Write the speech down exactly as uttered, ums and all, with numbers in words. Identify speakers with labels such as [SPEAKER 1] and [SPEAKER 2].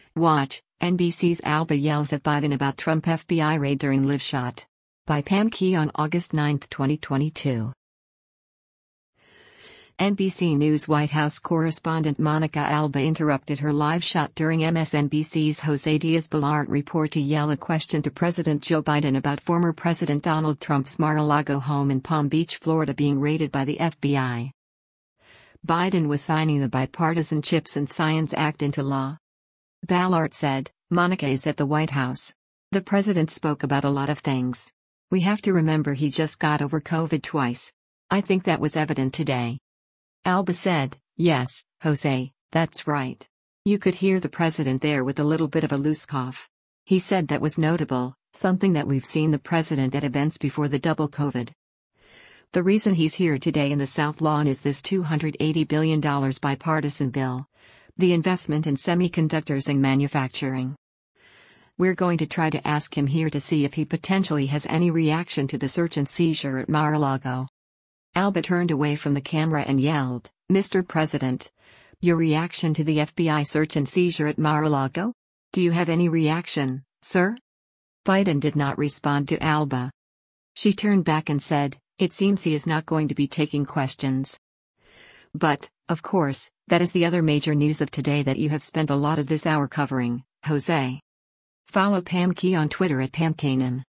[SPEAKER 1] Watch, N B C's Alba yells at Biden about Trump F B I raid during live shot. By Pam Key on August ninth, twenty twenty-two. N B C News White House correspondent Monica Alba interrupted her live shot during M S N B C's Jose Diaz-Balart report to yell a question to President Joe Biden about former President Donald Trump's Mar-a-Lago home in Palm Beach, Florida being raided by the F B I. Biden was signing the Bipartisan Chips and Science Act into law. Ballard said, "Monica is at the White House. The president spoke about a lot of things. We have to remember he just got over COVID twice. I think that was evident today." Alba said, "Yes, Jose, that's right. You could hear the president there with a little bit of a loose cough. He said that was notable, something that we've seen the president at events before the double COVID. The reason he's here today in the South Lawn is this two hundred eighty billion dollars bipartisan bill. The investment in semiconductors and manufacturing. We're going to try to ask him here to see if he potentially has any reaction to the search and seizure at Mar-a-Lago." Alba turned away from the camera and yelled, "Mister President, your reaction to the F B I search and seizure at Mar-a-Lago? Do you have any reaction, sir?" Biden did not respond to Alba. She turned back and said, "It seems he is not going to be taking questions. But, of course, that is the other major news of today that you have spent a lot of this hour covering, Jose." Follow Pam Key on Twitter at Pam Kanem.